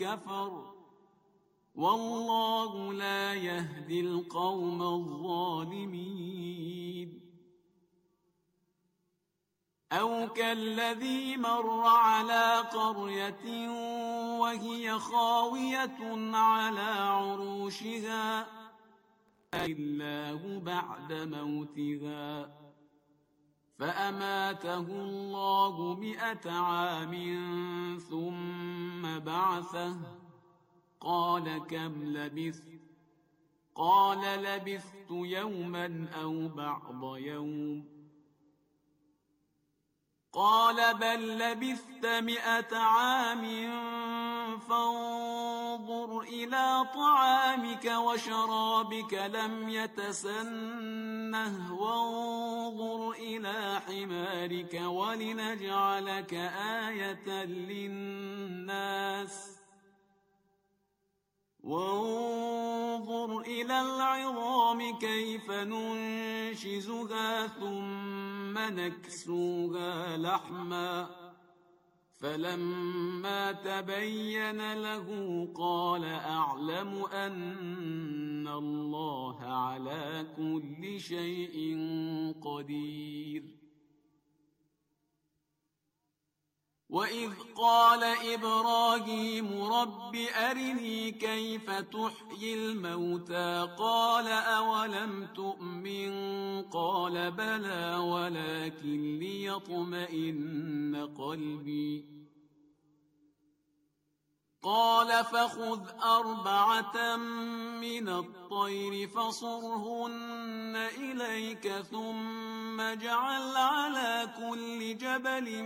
كفر والله لا يهدي القوم الظالمين. أو كالذي مر على قرية وهي خاوية على عروشها الله بعد موتها فأماته الله 100 عام ثم بعثه قال كم لبثت؟ قال لبثت يوما أو بعض يوم. قال بل لبثت 100 عام فانظر إلى طعامك وشرابك لم يتسنه وانظر إلى حمارك ولنجعلك آية للناس وانظر إلى العظام كيف ننشزها ثم نكسوها لحما فلما تبين له قال أعلم أن الله على كل شيء قدير. وإذ قال إبراهيم رب أرني كيف تحيي الموتى قال أولم تؤمن قال بلى ولكن ليطمئن قلبي قال فخذ 4 من الطير فصرهن إليك ثم اجعل على كل جبل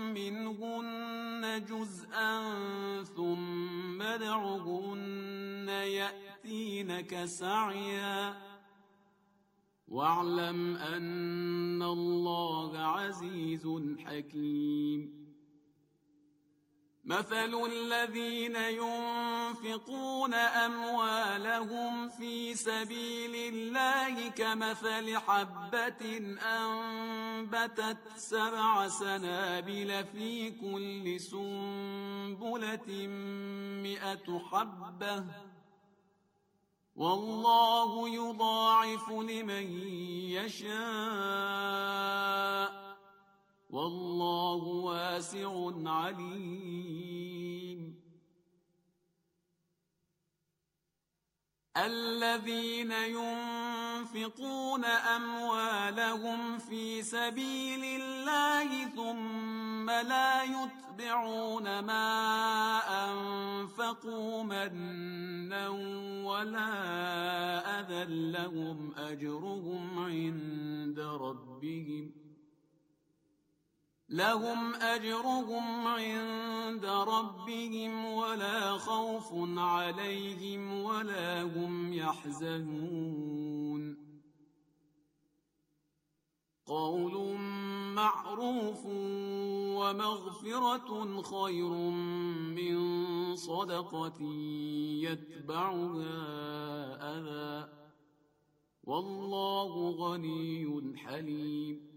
منهن جزءا ثم ادعهن يأتينك سعيا واعلم أن الله عزيز حكيم. مثل الذين ينفقون أموالهم في سبيل الله كمثل حبة أنبتت 7 سنابل في كل سنبلة 100 حبة والله يضاعف لمن يشاء والله واسع عليم. الذين ينفقون أموالهم في سبيل الله ثم لا يتبعون ما أنفقوا منا ولا أذى لهم أجرهم عند ربهم ولا خوف عليهم ولا هم يحزنون. قول معروف ومغفرة خير من صدقة يتبعها أذى والله غني حليم.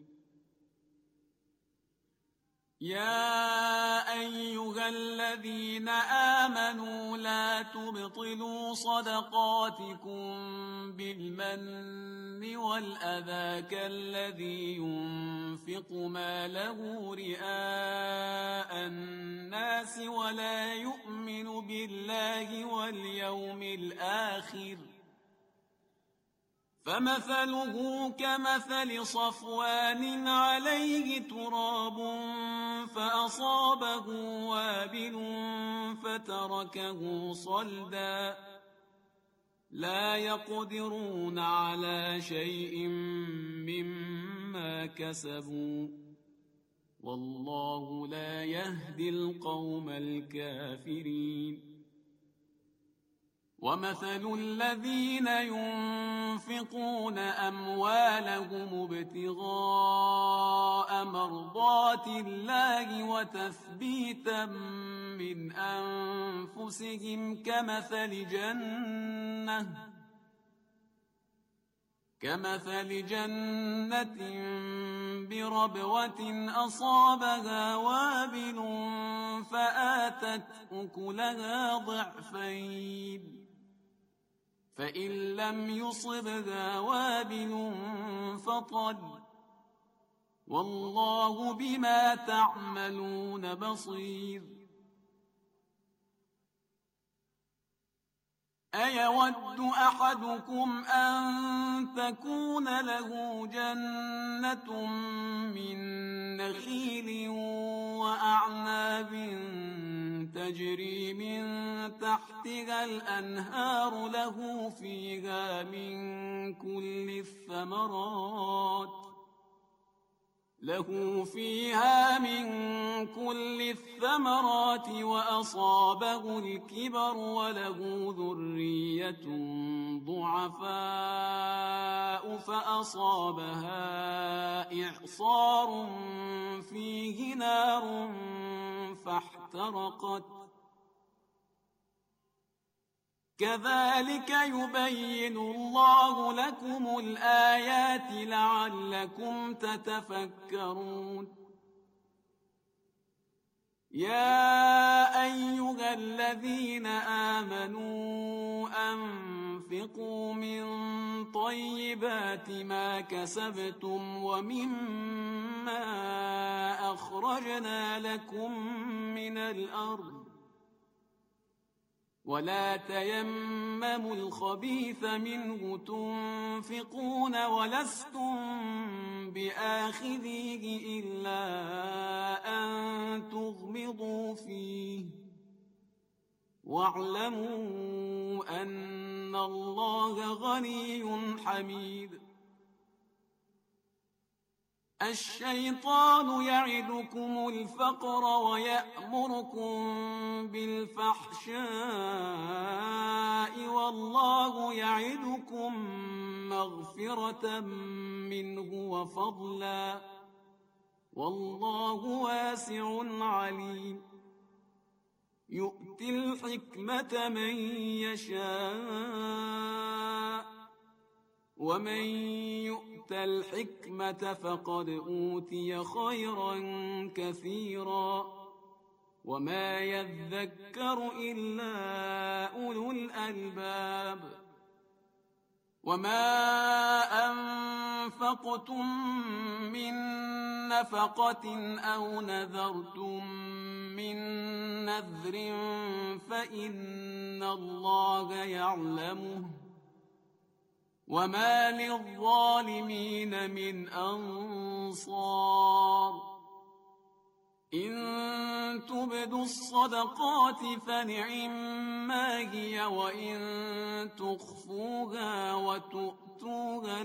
يا أيها الذين آمنوا لا تبطلوا صدقاتكم بالمن والأذى كالذي ينفق ماله رئاء الناس ولا يؤمن بالله واليوم الآخر فمثله كمثل صفوان عليه تراب فأصابه وابل فتركه صلدا لا يقدرون على شيء مما كسبوا والله لا يهدي القوم الكافرين. ومثل الذين ينفقون أموالهم ابتغاء مرضات الله وتثبيتا من أنفسهم كمثل جنة بربوة أصابها وابل فآتت أكلها ضعفين فإن لم يصبها وابل فطل والله بما تعملون بصير أيود أحدكم أن تكون له جنة من نخيل وأعناب تجري من تحتها الأنهار له فيها من كل الثمرات وأصابه الكبر وله ذرية ضعفاء فأصابها إعصار فيه نار فاحترقت كذلك يبين الله لكم الآيات لعلكم تتفكرون يا أيها الذين آمنوا أنفقوا من طيبات ما كسبتم ومما أخرجنا لكم من الأرض ولا تيمموا الخبيث منه تنفقون ولستم بآخذيه إلا أن تغمضوا فيه واعلموا أن الله غني حميد الشيطان يعدكم الفقر ويأمركم بالفحشاء والله يعدكم مغفرة منه وفضلا والله واسع عليم يؤتي الحكمة من يشاء ومن يؤت الحكمة فقد أوتي خيرا كثيرا وما يذكر إلا أولو الألباب وما أنفقتم من نفقة أو نذرتم من نذر فإن الله يعلمه وما للظالمين من أنصار إن تبدوا الصدقات فنعما هي وإن تخفوها وتؤتوها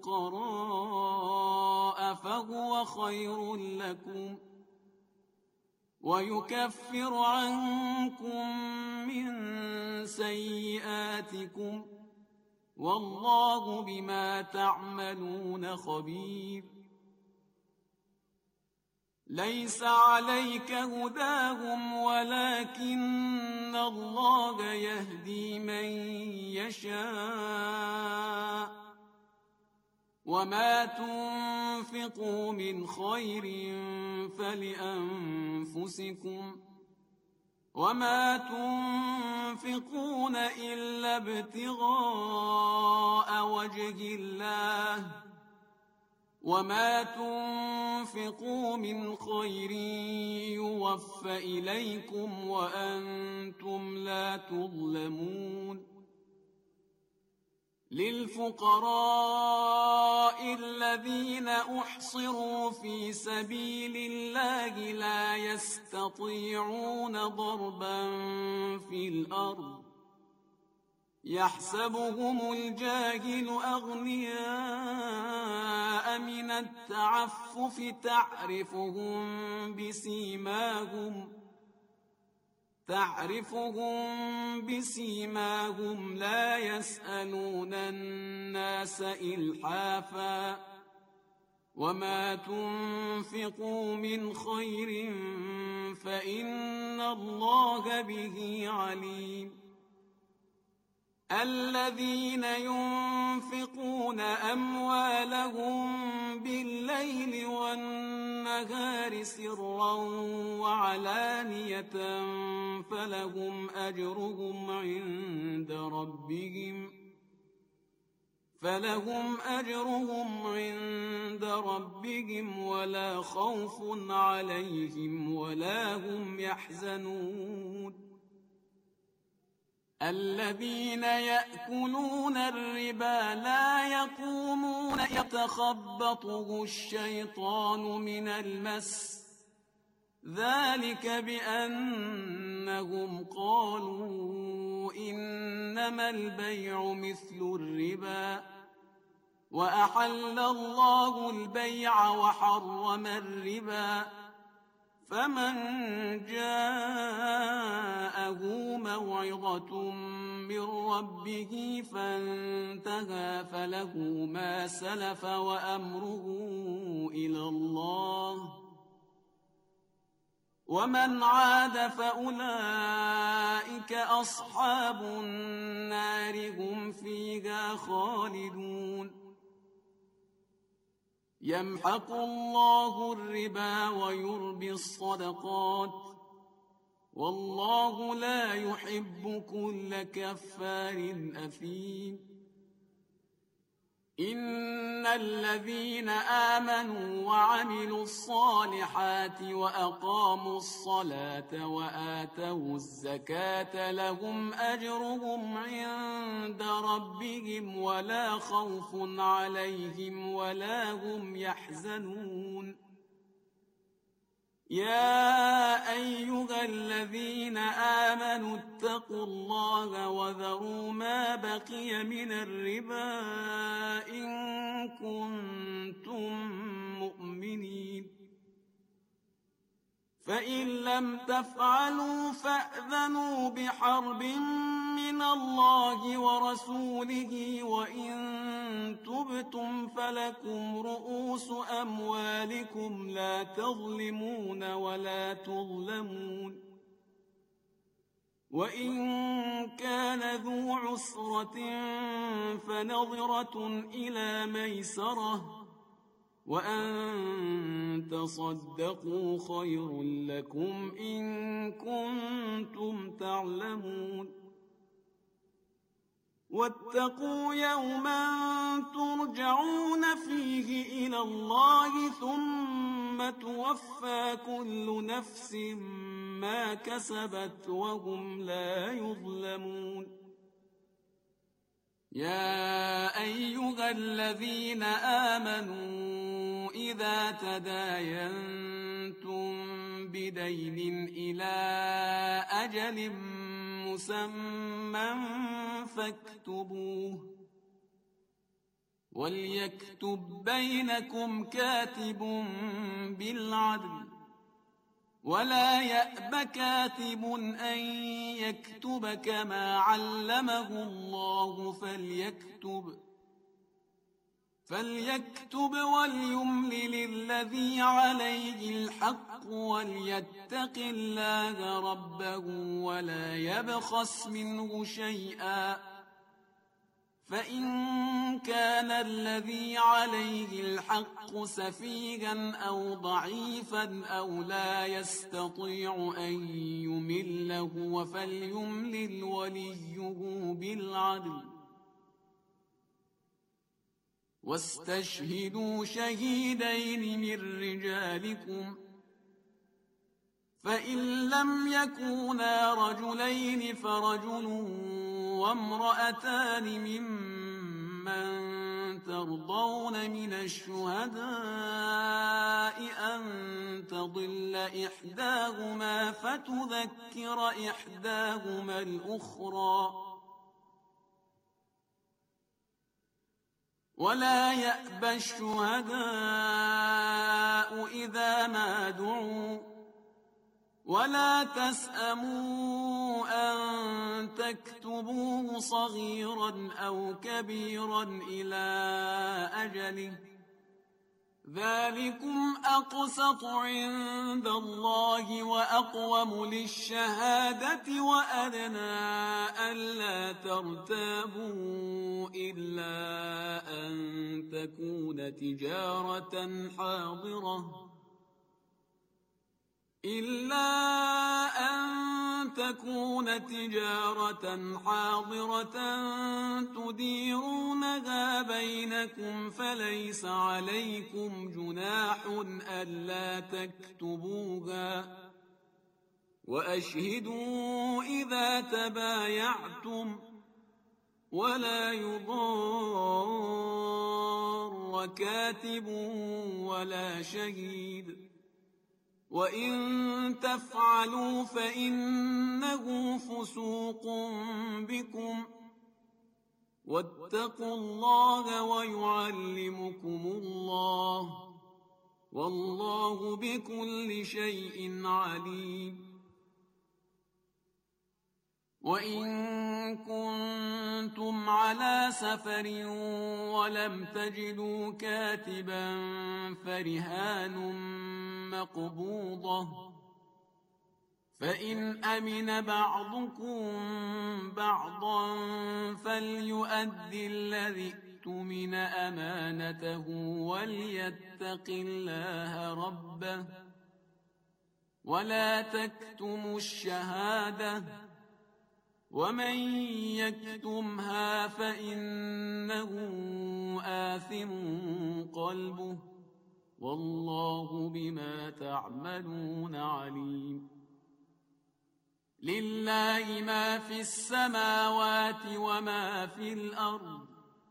الفقراء فهو خير لكم ويكفر عنكم من سيئاتكم والله بما تعملون خبير ليس عليك هداهم ولكن الله يهدي من يشاء وما تنفقوا من خير فلأنفسكم وما تنفقون إلا ابتغاء وجه الله وما تنفقوا من خير يوفى إليكم وأنتم لا تظلمون للفقراء الذين أحصروا في سبيل الله لا يستطيعون ضربا في الأرض يحسبهم الجاهل أغنياء من التعفف تعرفهم بسيماهم لا يسألون الناس إلحافا وما تنفقوا من خير فإن الله به عليم الذين ينفقون أموالهم بالليل والنهار سرا وعلانية فلهم أجرهم عند ربهم ولا خوف عليهم ولا هم يحزنون الذين يأكلون الربا لا يقومون يتخبطه الشيطان من المس ذلك بأنهم قالوا إنما البيع مثل الربا وأحل الله البيع وحرم الربا فمن جاءه موعظة من ربه فانتهى فله ما سلف وأمره إلى الله ومن عاد فأولئك أصحاب النار هم فيها خالدون يمحق الله الربا ويربي الصدقات والله لا يحب كل كفار أثيم إن الذين آمنوا وعملوا الصالحات وأقاموا الصلاة وآتوا الزكاة لهم أجرهم عند ربهم ولا خوف عليهم ولا هم يحزنون يا أيها الذين آمنوا اتقوا الله وذروا ما بقي من الربا إن كنتم مؤمنين فإن لم تفعلوا فأذنوا بحرب من الله ورسوله وإن تبتم فلكم رؤوس أموالكم لا تظلمون ولا تظلمون وإن كان ذو عسرة فنظرة إلى ميسرة وأن تصدقوا خير لكم إن كنتم تعلمون واتقوا يوما ترجعون فيه إلى الله ثم توفى كل نفس ما كسبت وهم لا يظلمون يا أيها الذين آمنوا إذا تداينتم بدين إلى أجل مسمى فاكتبوه وليكتب بينكم كاتب بالعدل ولا يأب كاتب أن يكتب كما علمه الله فليكتب وليملل الذي عليه الحق وليتق الله ربه ولا يبخس منه شيئا فإن كان الذي عليه الحق سفيها أو ضعيفا أو لا يستطيع أن يمله فليملل وليه بالعدل واستشهدوا شهيدين من رجالكم فإن لم يكونا رجلين فرجل وامرأتان ممن ترضون من الشهداء أن تضل إحداهما فتذكر إحداهما الأخرى ولا يأبى الشهداء إذا ما دعوا ولا تسأموا أن تكتبوه صغيرا أو كبيرا إلى أجله ذلكم أقسط عند الله وأقوم للشهادة وأدنى ألا ترتابوا إلا أن تكون تجارة حاضرة تديرونها بينكم فليس عليكم جناح ألا تكتبوها وأشهدوا إذا تبايعتم ولا يضار كاتب ولا شهيد وإن تفعلوا فإنه فسوق بكم واتقوا الله ويعلمكم الله والله بكل شيء عليم. وإن كنتم على سفر ولم تجدوا كاتبا فرهان مقبوضة فإن أمن بعضكم بعضا فليؤدي الذي اؤتمن أمانته وليتق الله ربه ولا تكتموا الشهادة ومن يكتمها فإنه آثم قلبه والله بما تعملون عليم. لله ما في السماوات وما في الأرض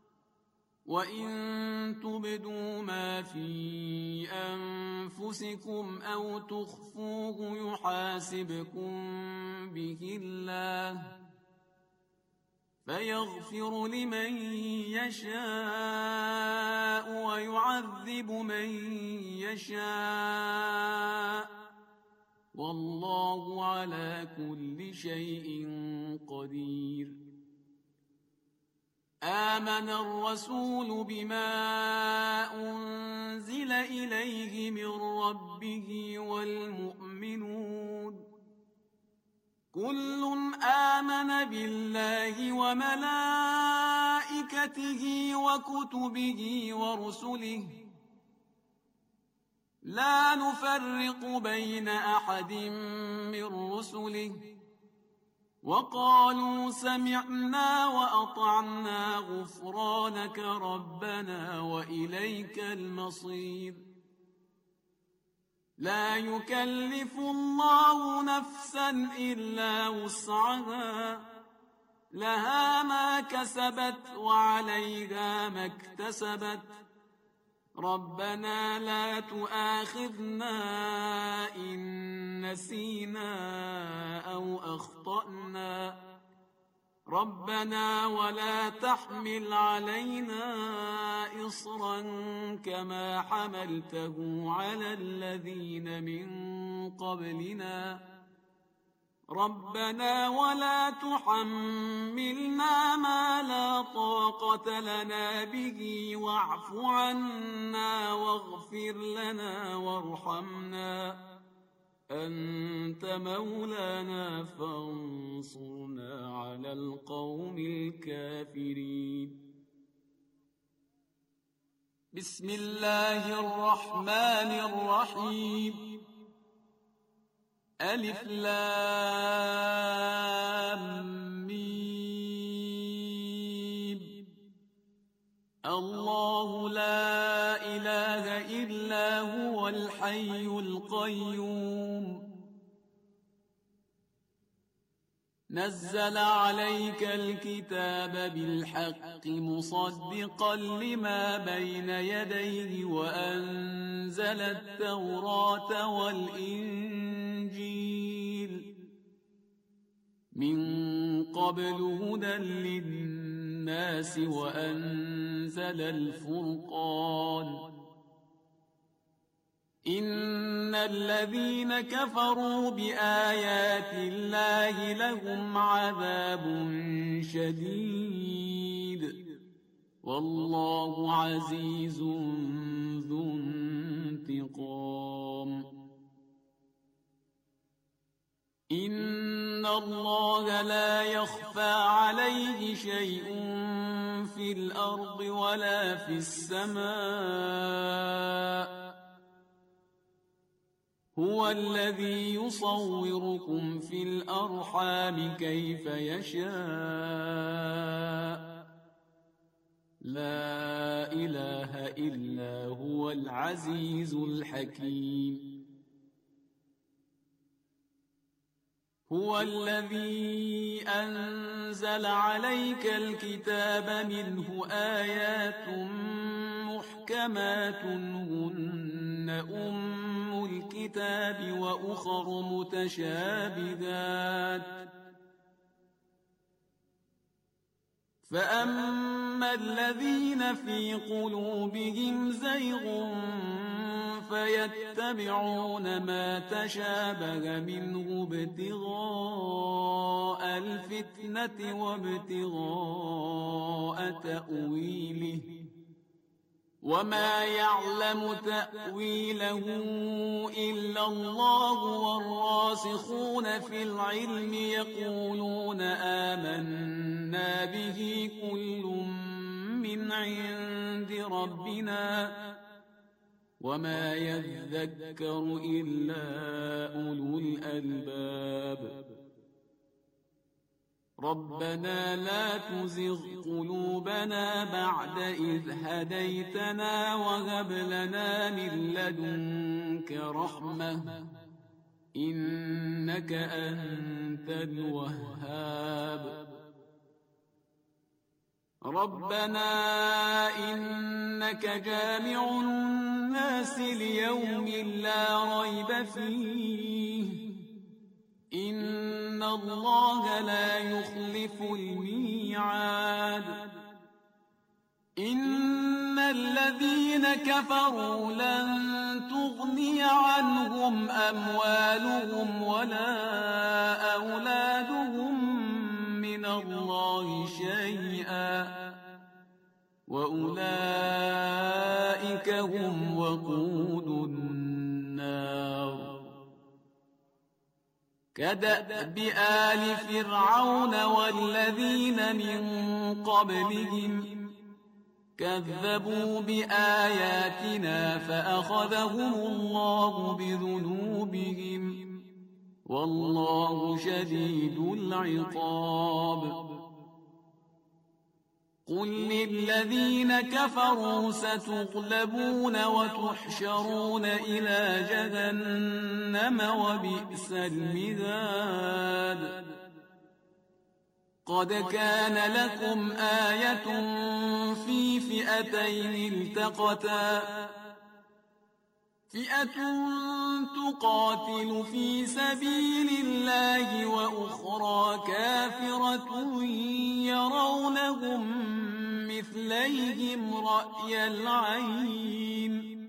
وإن تبدوا ما في أنفسكم أو تخفوه يحاسبكم به الله فيغفر لمن يشاء ويعذب من يشاء والله على كل شيء قدير. آمن الرسول بما أنزل إليه من ربه والمؤمنون كل آمن بالله وملائكته وكتبه ورسله لا نفرق بين أحد من رسله وقالوا سمعنا وأطعنا غفرانك ربنا وإليك المصير. لا يكلف الله نفسا إلا وسعها لها ما كسبت وعليها ما اكتسبت ربنا لا تؤاخذنا إن نسينا أو أخطأنا ربنا ولا تحمل علينا إصرا كما حملته على الذين من قبلنا ربنا ولا تحملنا ما لا طاقة لنا به واعف عنا واغفر لنا وارحمنا أنت مولانا فانصرنا على القوم الكافرين. بسم الله الرحمن الرحيم. ألف لام ميم. الله لا إله إلا هو الحي القيوم نزل عليك الكتاب بالحق مصدقا لما بين يديه وأنزل التوراة والإنجيل من قبل هدى للناس وأنزل الفرقان إن الذين كفروا بآيات الله لهم عذاب شديد والله عزيز ذو إن الله لا يخفى عليه شيء في الأرض ولا في السماء هو الذي يصوركم في الأرحام كيف يشاء لا إله إلا هو العزيز الحكيم هو الذي أنزل عليك الكتاب منه آيات محكمات هن أم الكتاب وأخر متشابهات فأما الذين في قلوبهم زيغ فيتبعون ما تشابه منه ابتغاء الفتنة وابتغاء تأويله وما يعلم تأويله إلا الله والراسخون في العلم يقولون آمنا به كل من عند ربنا وما يذكر إلا أولو الألباب ربنا لا تزغ قلوبنا بعد إذ هديتنا وهب لنا من لدنك رحمة إنك أنت الوهاب ربنا إنك جامع الناس ليوم لا ريب فيه إن الله لا يخلف الميعاد إن الذين كفروا لن تغني عنهم أموالهم ولا أولادهم من الله شيئا وأولئك هم وقود النار كدأب آل فرعون والذين من قبلهم كذبوا بآياتنا فأخذهم الله بذنوبهم والله شديد العقاب قل للذين كفروا ستغلبون وتحشرون إلى جهنم وبئس المهاد قد كان لكم آية في فئتين التقتا فئة تقاتل في سبيل الله وأخرى كافرة يرونهم مثليهم رأي العين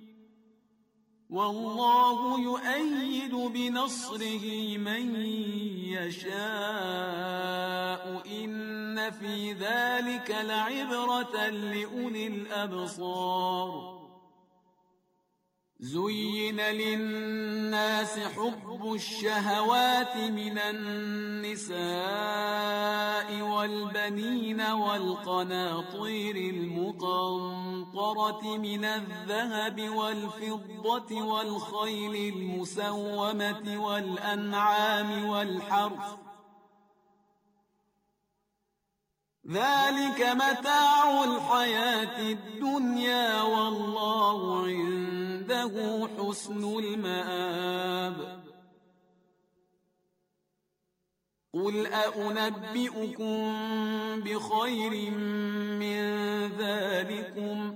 والله يؤيد بنصره من يشاء إن في ذلك لعبرة لأولي الأبصار زين للناس حب الشهوات من النساء والبنين والقناطير المقنطرة من الذهب والفضة والخيل المسومة والأنعام والحرث ذلك متاع الحياة الدنيا والله عنده حسن المآب قل أنبئكم بخير من ذلكم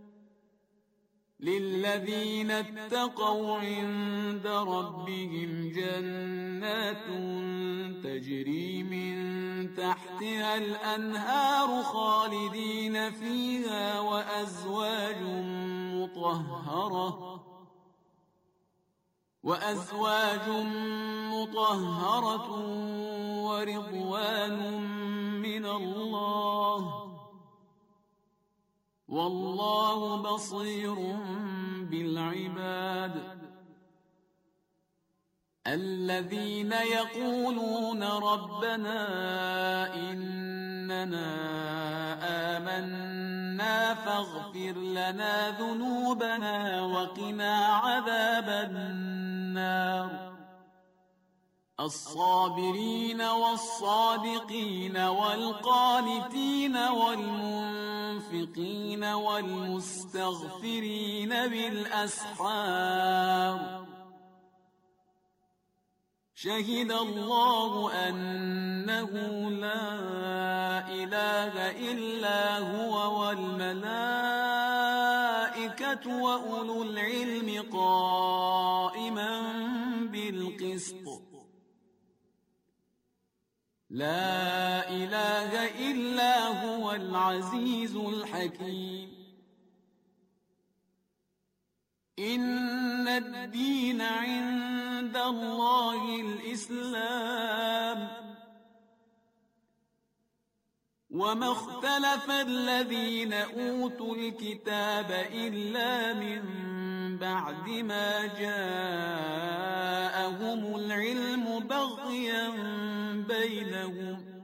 للذين اتقوا عند ربهم جنات تجري من تحتها الأنهار خالدين فيها وأزواج مطهرة ورضوان من الله والله بصير بالعباد الذين يقولون ربنا إننا آمنا فاغفر لنا ذنوبنا وقنا عذاب النار الصابرين والصادقين والقانتين والمنفقين والمستغفرين بالأسحار شهد الله أنه لا إله إلا هو والملائكة وأولو العلم قائما بالقسط لا إله إلا هو العزيز الحكيم إن الدين عند الله الإسلام وما اختلف الذين أوتوا الكتاب إلا من بعد ما جاءهم العلم بغيا بينهم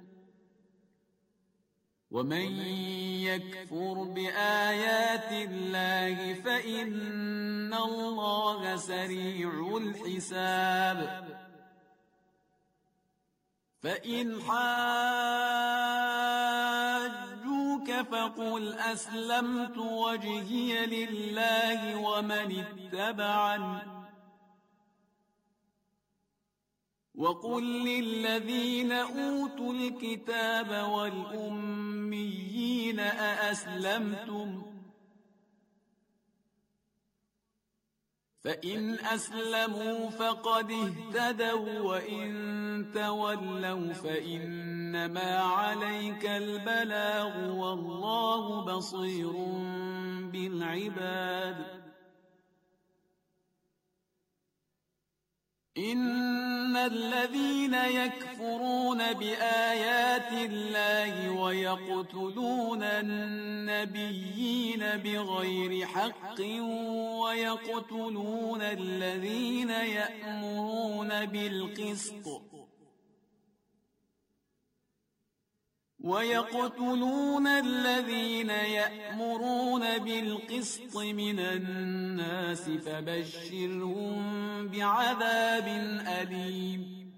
ومن يكفر بآيات الله فإن الله سريع الحساب فإن حاجوك فقل أسلمت وجهي لله ومن اتبعني وقل للذين أوتوا الكتاب والأميين أأسلمتم فإن أسلموا فقد اهتدوا وإن تولوا فإنما عليك البلاغ والله بصير بالعباد إن الذين يكفرون بآيات الله ويقتلون النبيين بغير حق ويقتلون الذين يأمرون بالقسط من الناس فبشرهم بعذاب أليم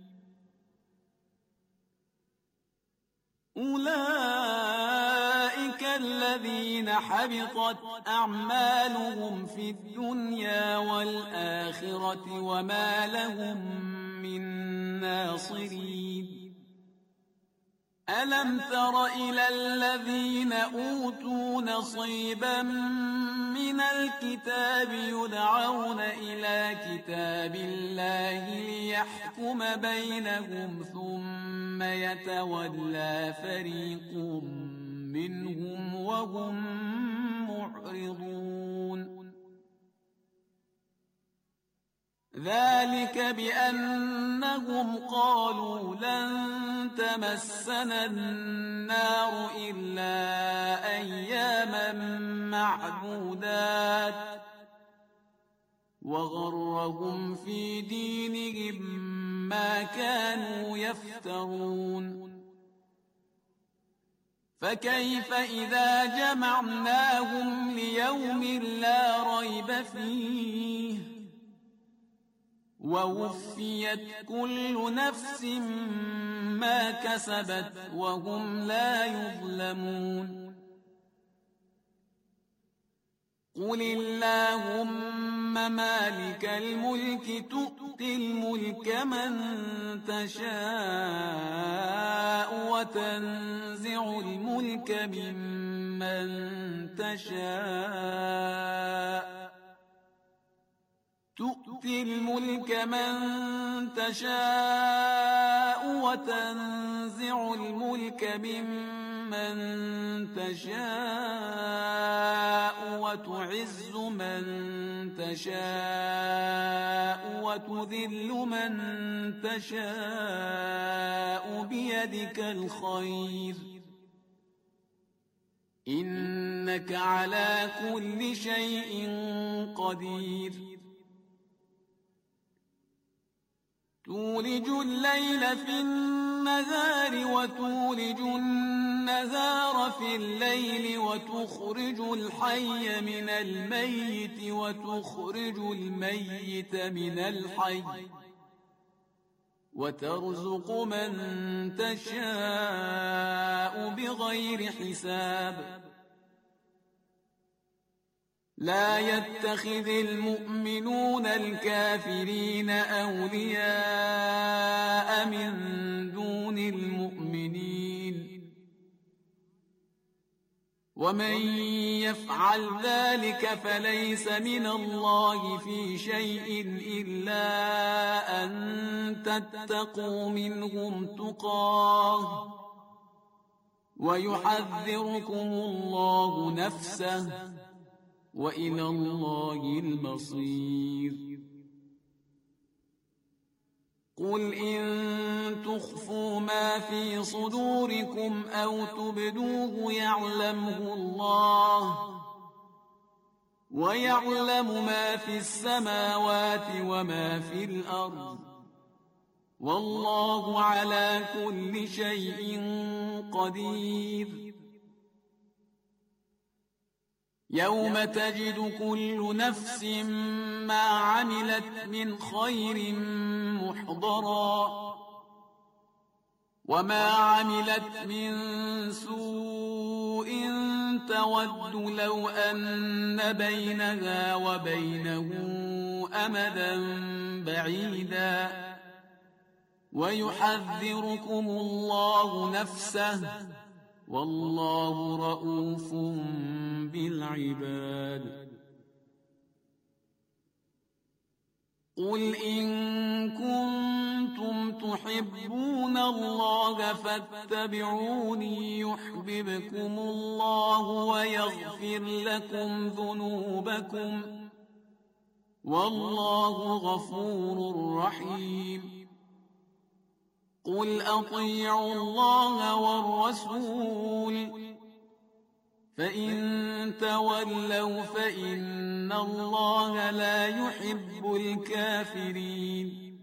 أولئك الذين حبطت أعمالهم في الدنيا والآخرة وما لهم من ناصرين ألم تر إلى الذين أوتوا نصيبا من الكتاب يدعون إلى كتاب الله ليحكم بينهم ثم يتولى فريق منهم وهم معرضون ذلك بأنهم قالوا لن تمسنا النار إلا أياما معدودات وغرهم في دينهم ما كانوا يفترون فكيف إذا جمعناهم ليوم لا ريب فيه ووفيت كل نفس ما كسبت وهم لا يظلمون قل اللهم مالك الملك تؤتي الملك من تشاء وتنزع الملك ممن تشاء تؤتي الملك من تشاء وتنزع الملك ممن تشاء وتعز من تشاء وتذل من تشاء بيدك الخير إنك على كل شيء قدير تولج الليل في النهار وتولج النهار في الليل وتخرج الحي من الميت وتخرج الميت من الحي وترزق من تشاء بغير حساب لا يتخذ المؤمنون الكافرين أولياء من دون المؤمنين ومن يفعل ذلك فليس من الله في شيء إلا أن تتقوا منهم تقاه ويحذركم الله نفسه وإلى الله المصير قل إن تخفوا ما في صدوركم أو تبدوه يعلمه الله ويعلم ما في السماوات وما في الأرض والله على كل شيء قدير يوم تجد كل نفس ما عملت من خير محضرا وما عملت من سوء تود لو أن بينها وبينه أمدا بعيدا ويحذركم الله نفسه والله رؤوف بالعباد قل إن كنتم تحبون الله فاتبعوني يحببكم الله ويغفر لكم ذنوبكم والله غفور رحيم قل أطيعوا الله والرسول فإن تولوا فإن الله لا يحب الكافرين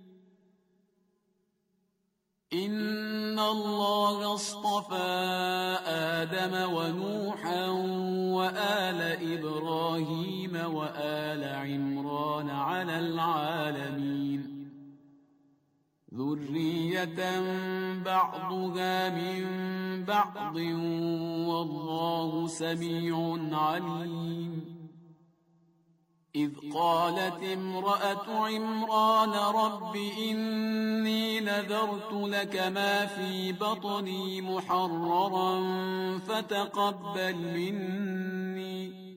إن الله اصطفى آدم ونوحا وآل إبراهيم وآل عمران على العالمين ذرية بعضها من بعض والله سميع عليم إذ قالت امرأة عمران رب إني نذرت لك ما في بطني محررا فتقبل مني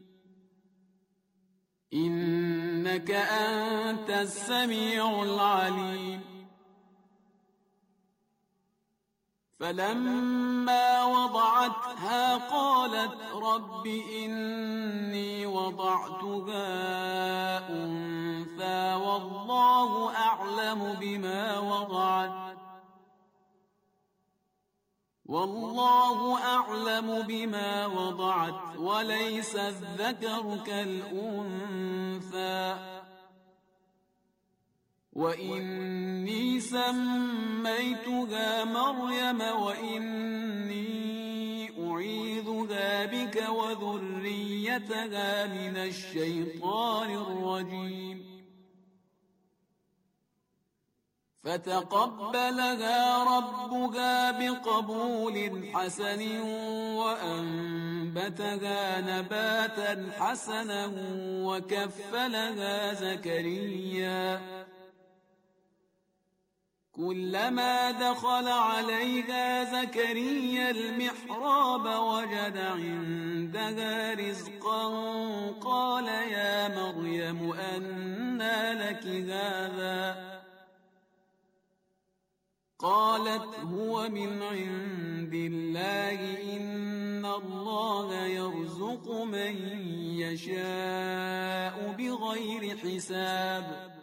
إنك أنت السميع العليم فلما وضعتها قالت رب إني وضعتها أنثى والله أعلم بما وضعت وليس الذكر كالأنثى وإني سميتها مريم وإني أعيذها بك وذريتها من الشيطان الرجيم فتقبلها ربها بقبول حسن وأنبتها نباتا حسنا وكفلها زكريا كلما دخل عليها زكريا المحراب وجد عندها رزقا قال يا مريم أنى لك هذا قالت هو من عند الله إن الله يرزق من يشاء بغير حساب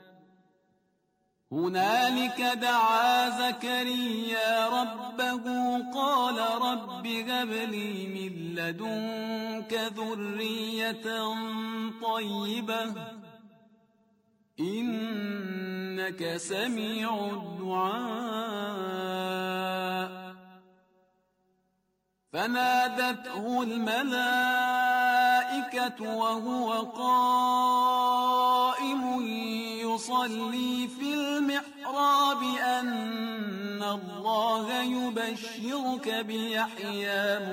هنالك دعا زكريا ربه قال رب هب لي من لدنك ذرية طيبة إنك سميع الدعاء. فنادته الملائكة وهو قائم يصلي في المحراب أن الله يبشرك بيحيى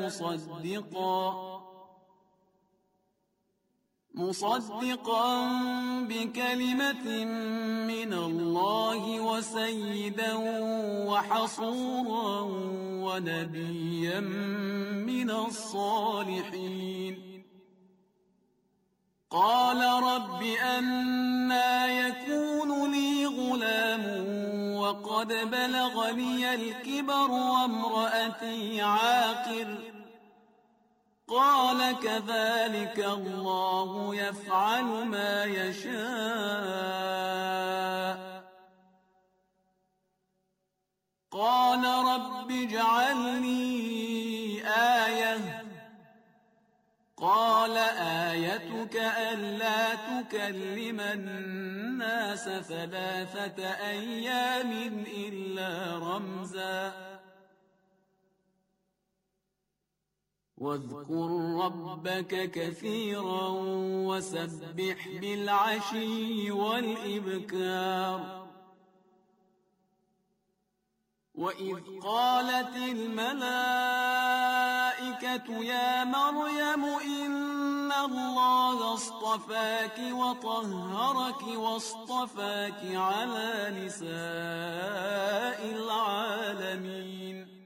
مصدقا بكلمة من الله وسيدا وحصورا ونبيا من الصالحين. قال رب أنى يكون لي غلام وقد بلغني الكبر وامرأتي عاقر. قال كذلك الله يفعل ما يشاء. قال رب اجعل لي آية. قال آيتك ألا تكلم الناس 3 أيام إلا رمزا. واذكر ربك كثيرا وسبح بالعشي والإبكار. وإذ قالت الملائكة يا مريم إن الله اصطفاك وطهرك واصطفاك على نساء العالمين.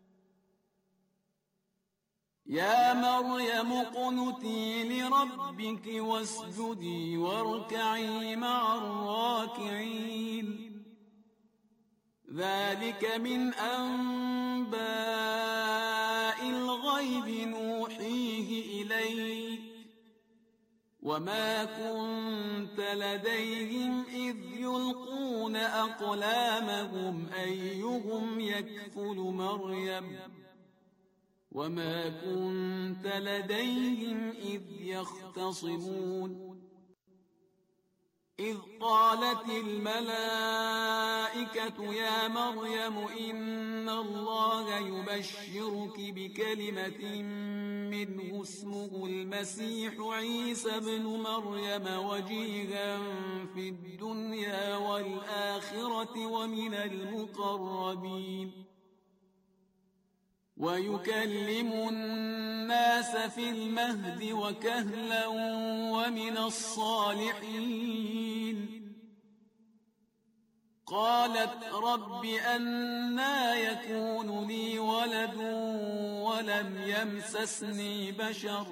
يا مريم اقنتي لربك واسجدي واركعي مع الراكعين. ذلك من أنباء الغيب نوحيه إليك وما كنت لديهم إذ يلقون أقلامهم أيهم يكفل مريم وما كنت لديهم إذ يختصمون. إذ قالت الملائكة يا مريم إن الله يبشرك بكلمة منه اسمه المسيح عيسى بن مريم وجيها في الدنيا والآخرة ومن المقربين ويكلم الناس في المهد وكهلا ومن الصالحين. قالت رب أنى يكون لي ولد ولم يمسسني بشر.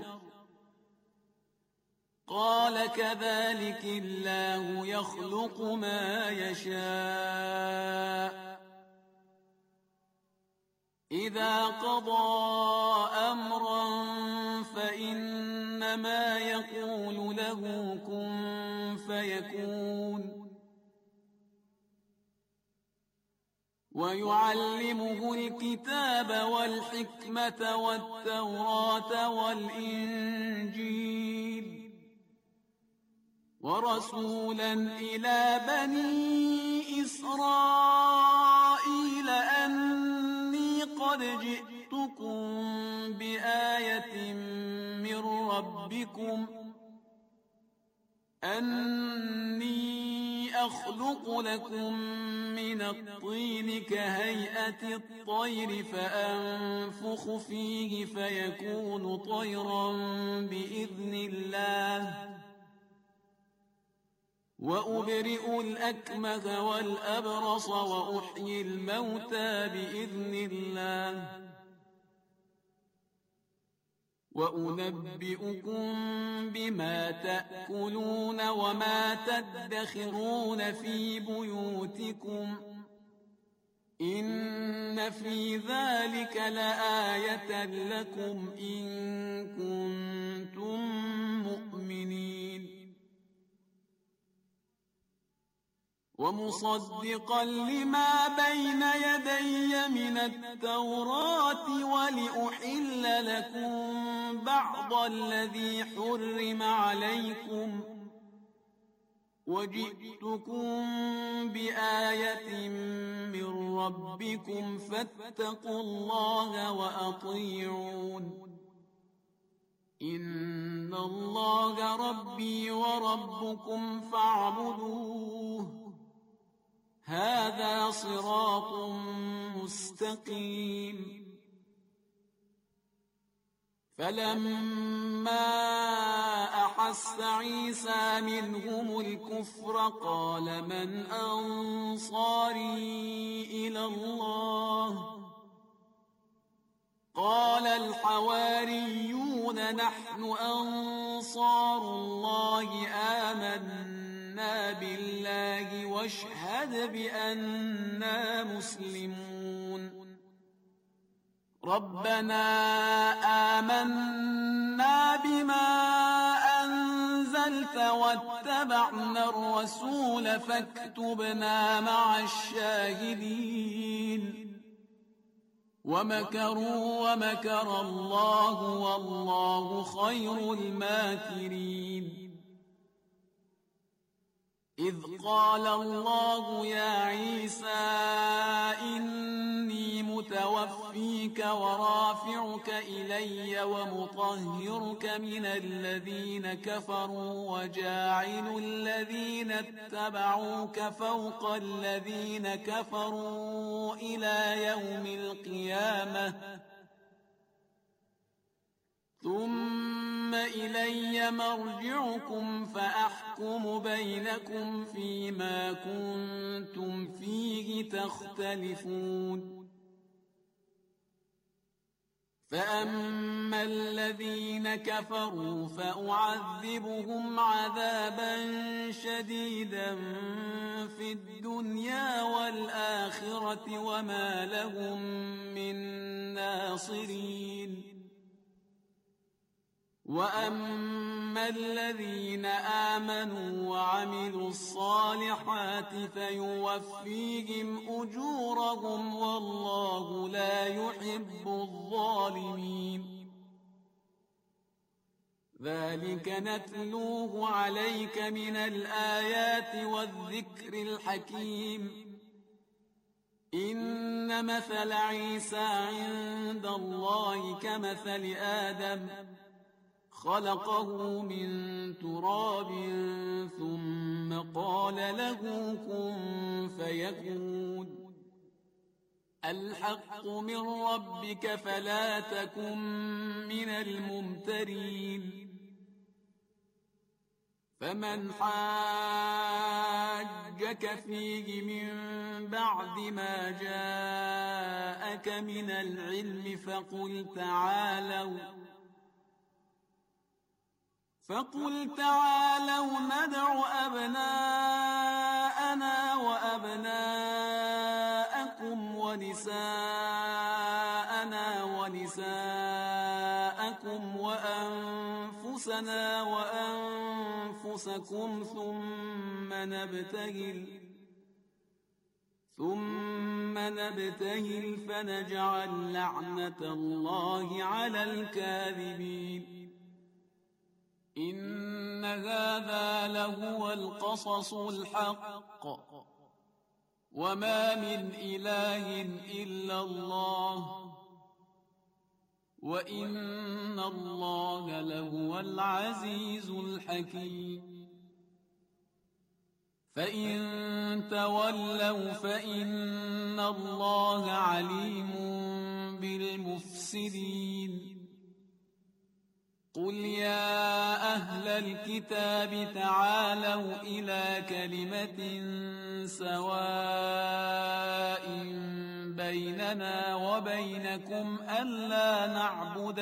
قال كذلك الله يخلق ما يشاء. إذا قضى أمرا فإنما يقول له كن فيكون. ويعلمه الكتاب والحكمة والتوراة والإنجيل ورسولا إلى بني إسرائيل أني قد جئتكم بآية من ربكم أني أخلق لكم من الطين كهيئة الطير فأنفخ فيه فيكون طيرا بإذن الله وأبرئ الأكمه والأبرص وأحيي الموتى بإذن الله وأنبئكم بما تأكلون وما تدخرون في بيوتكم إن في ذلك لآية لكم إن كنتم مؤمنين. ومصدقا لما بين يدي من التوراة ولأحل لكم بعض الذي حرم عليكم وجئتكم بآية من ربكم فاتقوا الله وأطيعون إن الله ربي وربكم فاعبدوه هذا صراط مستقيم فلما أحس عيسى منهم الكفر قال من أنصاري إلى الله قال الحواريون نحن أنصار الله آمنا بالله واشهد بأننا مسلمون ربنا آمنا بما أنزلت واتبعنا الرسول فاكتبنا مع الشاهدين ومكروا ومكر الله والله خير الماكرين إذ قال الله يا عيسى إني متوفيك ورافعك إلي ومطهرك من الذين كفروا وجاعل الذين اتبعوك فوق الذين كفروا إلى يوم القيامة ثم إلي مرجعكم فأحكم بينكم فيما كنتم فيه تختلفون فأما الذين كفروا فأعذبهم عذابا شديدا في الدنيا والآخرة وما لهم من ناصرين وأما الذين آمنوا وعملوا الصالحات فيوفيهم أجورهم والله لا يحب الظالمين ذلك نتلوه عليك من الآيات والذكر الحكيم إن مثل عيسى عند الله كمثل آدم خلقه من تراب ثم قال له كن فيكون الحق من ربك فلا تكن من الممترين فمن حاجك فيه من بعد ما جاءك من العلم فقل تعالوا ندع أبناءنا وأبناءكم ونساءنا ونساءكم وأنفسنا وأنفسكم ثم نبتهل فنجعل لعنة الله على الكاذبين إن هذا لهو القصص الحق وما من إله إلا الله وإن الله لهو العزيز الحكيم فإن تولوا فإن الله عليم بالمفسدين قل يا أهل الكتاب تعالوا إلى كلمة سواء بيننا وبينكم ألا نعبد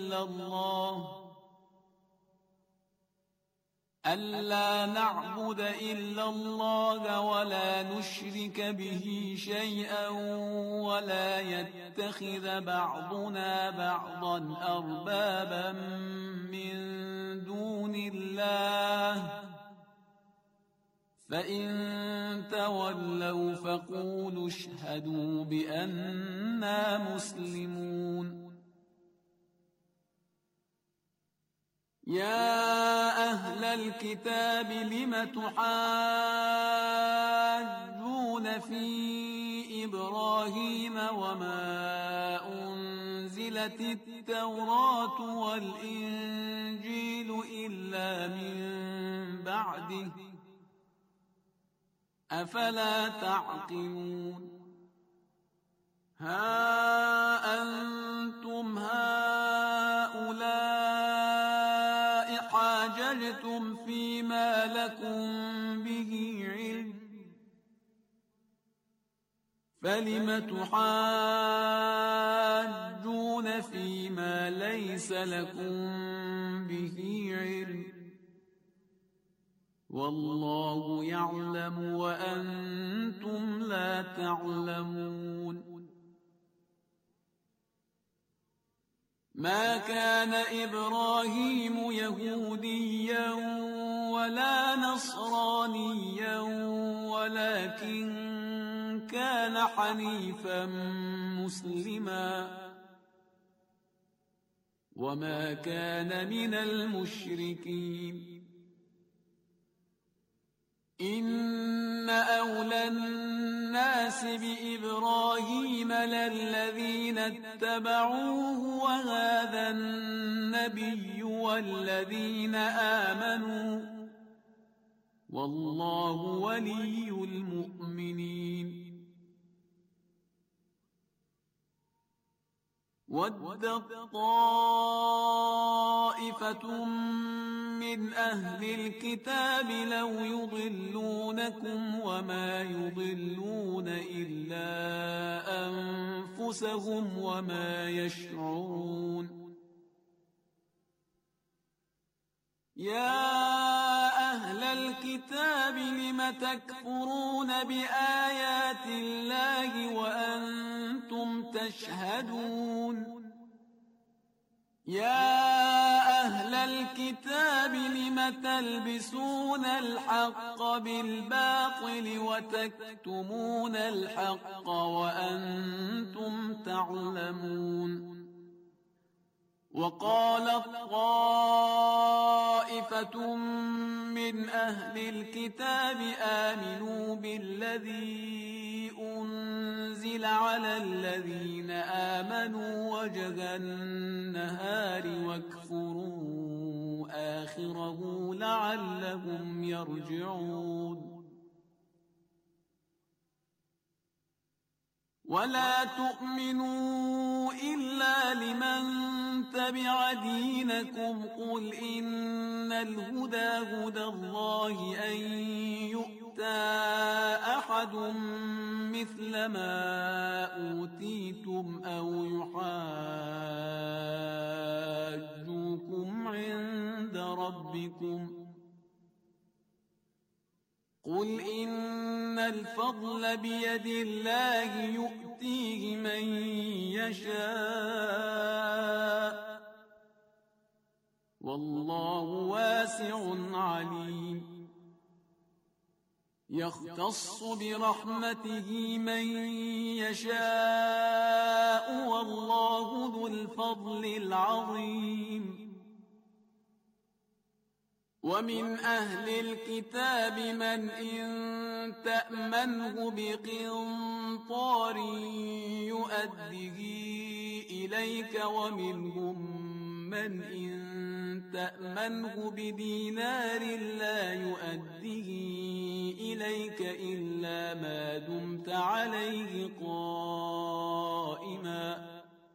إلا الله ولا نشرك به شيئا ولا يتخذ بعضنا بعضا أربابا من دون الله فإن تولوا فقولوا اشهدوا بأننا مسلمون يا أهل الكتاب لم تحاجون في إبراهيم وما أنزلت التوراة والإنجيل إلا من بعده أفلا تعقلون ها أنتم هؤلاء حاججتم فيما لكم به علم فلم تحاجون فيما ليس لكم به علم والله يعلم وأنتم لا تعلمون ما كان إبراهيم يهوديا ولا نصرانيا ولكن كان حنيفا مسلما وما كان من المشركين إن أولى الناس بإبراهيم للذين اتبعوه وهذا النبي والذين آمنوا والله ولي المؤمنين ودت طائفة من أهل الكتاب لو يضلونكم وما يضلون إلا أنفسهم وما يشعرون يا أهل الكتاب لم تكفرون بآيات الله وأنتم تشهدون يا أهل الكتاب لم تلبسون الحق بالباطل وتكتمون الحق وأنتم تعلمون وقالت طائفة من أهل الكتاب آمنوا بالذي أنزل على الذين آمنوا وجه النهار واكفروا آخره لعلهم يرجعون ولا تؤمنوا إلا لمن تبع دينكم قل إن الهدى هدى الله أن يؤتى أحد مثل ما أوتيتم أو يحاجوكم عند ربكم قل إن الفضل بيد الله يؤتيه من يشاء والله واسع عليم يختص برحمته من يشاء والله ذو الفضل العظيم ومن أهل الكتاب من إن تأمنه بقنطار يؤده إليك ومنهم من إن تأمنه بدينار لا يؤده إليك إلا ما دمت عليه قائما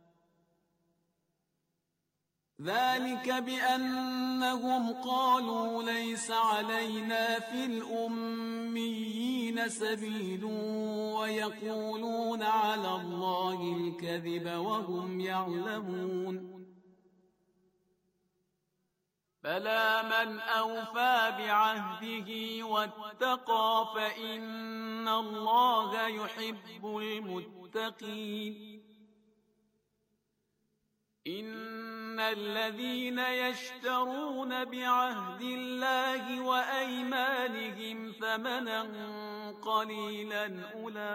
ذلك بأنهم قالوا ليس علينا في الأميين سبيل ويقولون على الله الكذب وهم يعلمون بلى من أوفى بعهده واتقى فإن الله يحب المتقين إن الذين يشترون بعهد الله وأيمانهم ثمنا قليلا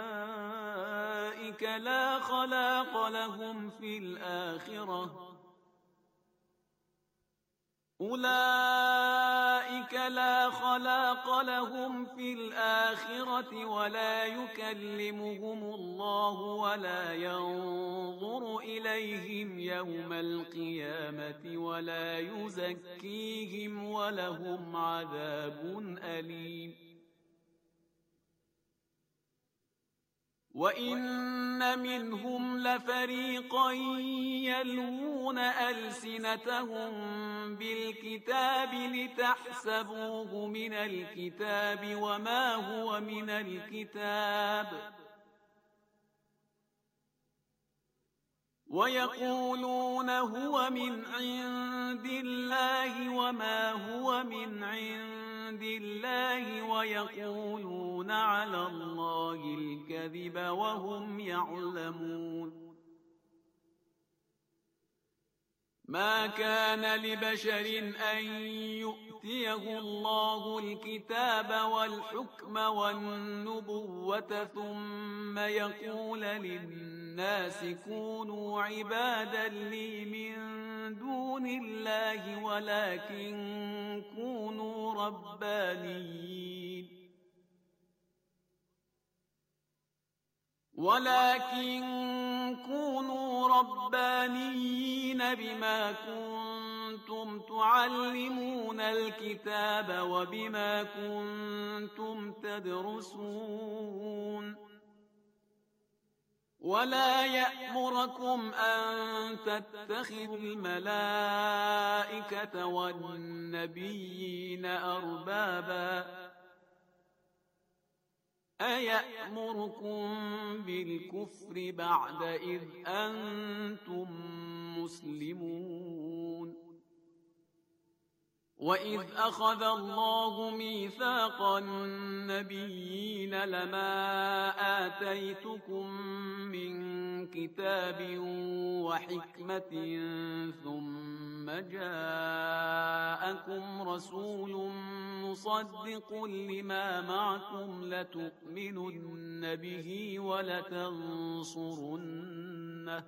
أولئك لا خلاق لهم في الآخرة أولئك لا خلاق لهم في الآخرة ولا يكلمهم الله ولا ينظر إليهم يوم القيامة ولا يزكيهم ولهم عذاب أليم. وإن منهم لفريقا يلوون ألسنتهم بالكتاب لتحسبوه من الكتاب وما هو من الكتاب ويقولون هو من عند الله وما هو من عند الله ويقولون على الله الكذب وهم يعلمون. ما كان لبشر أن يؤتيه الله الكتاب والحكم والنبوة ثم يقول للناس كونوا عبادا لي من دون الله ولكن كونوا ربانيين بما كنتم تعلمون الكتاب وبما كنتم تدرسون. ولا يأمركم أن تتخذوا الملائكة والنبيين أربابا أيأمركم بالكفر بعد إذ أنتم مسلمون. وإذ أخذ الله ميثاق النبيين لما آتيتكم من كتاب وحكمة ثم جاءكم رسول مصدق لما معكم لتؤمنن به ولتنصرنه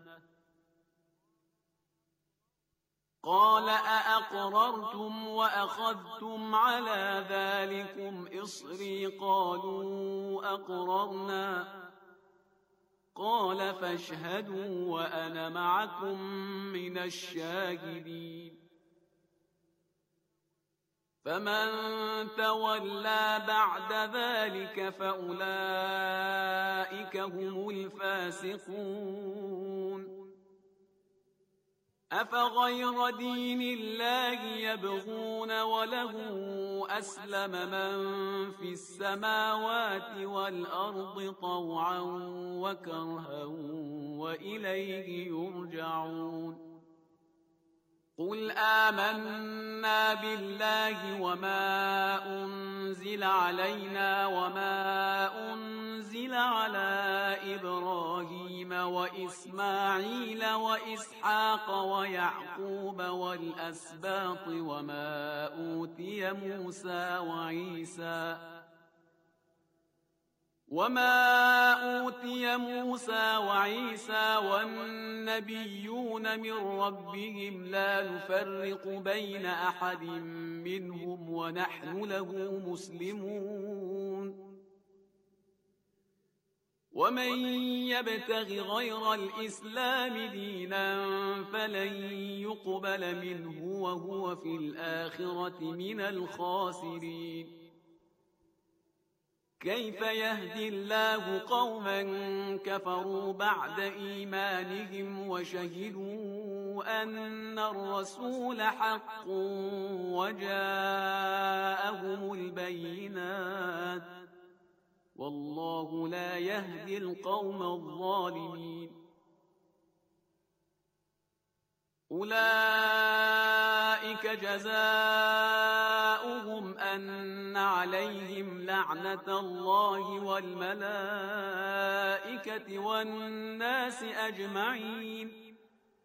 قال أأقررتم وأخذتم على ذلكم إصري قالوا أقررنا قال فاشهدوا وأنا معكم من الشاهدين. فمن تولى بعد ذلك فأولئك هم الفاسقون. أفغير دين الله يبغون وله أسلم من في السماوات والأرض طوعا وكرها وإليه يرجعون. قل آمنا بالله وما أنزل علينا وما أنزل على إبراهيم وإسماعيل وإسحاق ويعقوب والأسباط وما أوتي موسى وعيسى والنبيون من ربهم لا نفرق بين أحد منهم ونحن له مسلمون. ومن يبتغ غير الإسلام دينا فلن يقبل منه وهو في الآخرة من الخاسرين. كيف يهدي الله قوما كفروا بعد إيمانهم وشهدوا أن الرسول حق وجاءهم البينات والله لا يهدي القوم الظالمين. أولئك جزاؤهم أن عليهم لعنة الله والملائكة والناس أجمعين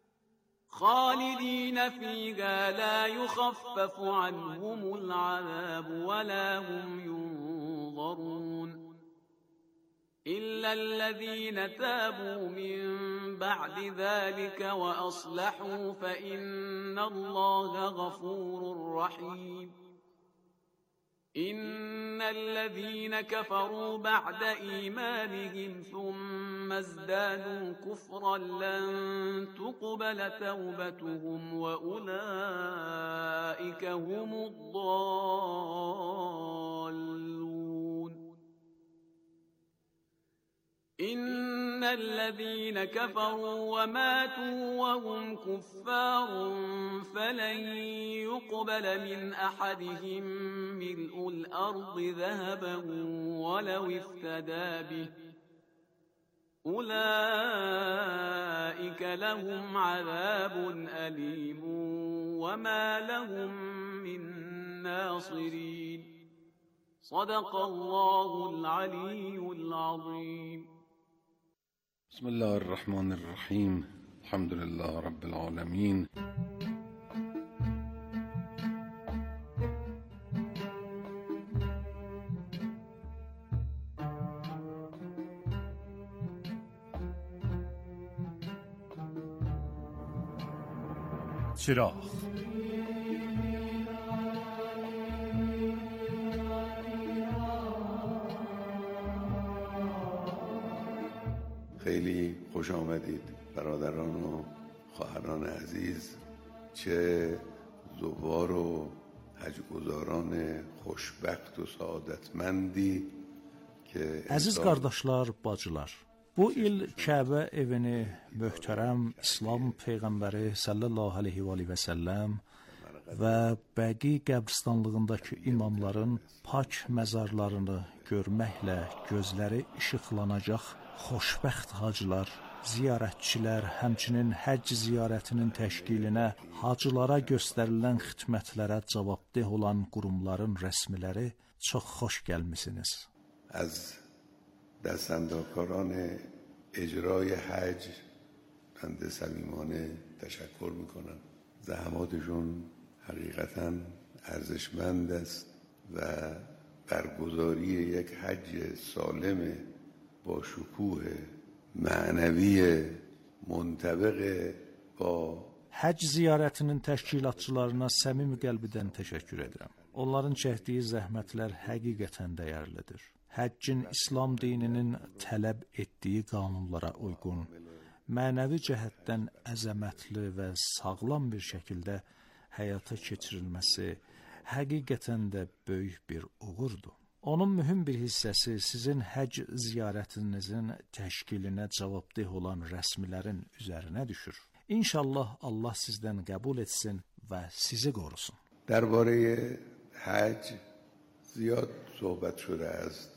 خالدين فيها لا يخفف عنهم العذاب ولا هم ينظرون إلا الذين تابوا من بعد ذلك وأصلحوا فإن الله غفور رحيم. إن الذين كفروا بعد إيمانهم ثم ازدادوا كفرا لن تقبل توبتهم وأولئك هم الضالون إن الذين كفروا وماتوا وهم كفار فلن يقبل من أحدهم ملء الأرض ذهبا ولو افتدى به أولئك لهم عذاب أليم وما لهم من ناصرين صدق الله العلي العظيم. بسم الله الرحمن الرحیم. الحمد لله رب العالمین. چراغ خیلی خوش آمدید برادران و خواهران عزیز، چه زوار و حجگزاران خوشبخت و سعادتمندی که Əziz qardaşlar, bacılar, bu il Kəbə evini möhtərəm İslam Peyğəmbəri sallallahu aleyhi və səlləm və Bəqi qəbristanlığındakı imamların pak məzarlarını görməklə gözləri işıqlanacaq xoşbəxt hacılar, ziyarətçilər, həmçinin həcc ziyarətinin təşkilinə, hacılara göstərilən xidmətlərə cavabdeh olan qurumların rəsmiləri çox xoş gəlmisiniz. از دستاندرکاران اجرای حج بنده صمیمانه تشکر میکنم. زحماتشون حقیقتاً ارزشمند است و برگزاری یک حج سالم با شکوه معنوی منطبق با Həcc ziyarətinin təşkilatçılarına səmimi qəlbidən təşəkkür edirəm. Onların çəkdiyi zəhmətlər həqiqətən dəyərlidir. Həccin İslam dininin tələb etdiyi qanunlara uyğun, mənəvi cəhətdən əzəmətli və sağlam bir şəkildə həyata keçirilməsi həqiqətən də böyük bir uğurdur. Onun mühüm bir hissəsi sizin həcc ziyarətinizin təşkilinə cavabdeh olan rəsmilərin üzərinə düşür. İnşallah Allah sizdən qəbul etsin və sizi qorusun. درباره حج زیاد صحبت شده است.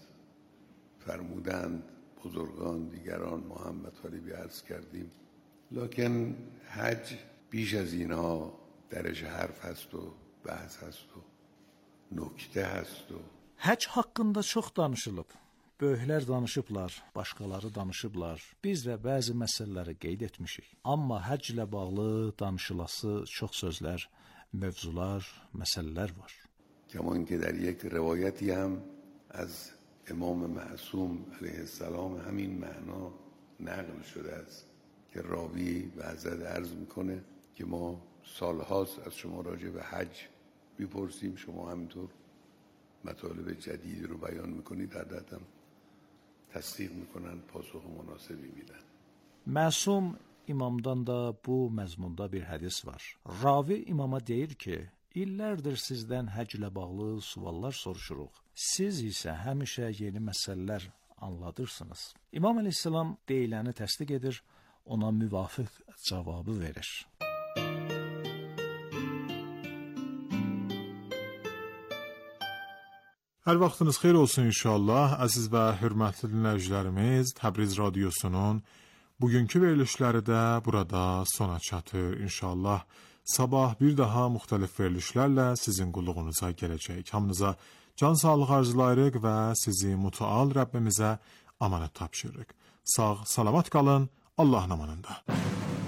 فرمودند بزرگان، دیگران، ما هم مطالبی عرض کردیم، لکن حج بیش از اینها درش حرف هست و بحث هست و نکته هست و Həcc haqqında çox danışılıb. Böyüklər danışıblar, başqaları danışıblar. Biz də bəzi məsələləri qeyd etmişik. Amma həcclə bağlı danışılası çox sözlər, mövzular, məsələlər var. کما اینکه در یک روایتی هم از امام معصوم علیه السلام همین معنا نقل شده است که راوی به حضرت عرض میکنه که ما سالهاست از شما راجع به حج میپرسیم، شما همینطور مطالب جدیدی رو بیان میکنید، حضرت هم təsdiq میکنن، پاسخ مناسبی میدن. Məsum imamdan da bu məzmunda bir hədis var. Ravi imama deyir ki, illərdir sizdən həcclə bağlı suallar soruşuruq. Siz isə həmişə yeni məsələlər anladırsınız. İmam əleyhissalam deyiləni təsdiq edir, ona müvafiq cavabı verir. Hər vaxtınız xeyir olsun inşallah. Əziz və hörmətli dinləyicilərimiz, Təbriz radiosunun bugünkü verilişləri də burada sona çatır. İnşallah sabah bir daha müxtəlif verilişlərlə sizin qulluğunuza gələcək. Hamınıza can sağlığı arzulayırıq və sizi mütəal Rəbbimizə amanət tapşırırıq. Sağ, salamat qalın, Allahın amanında.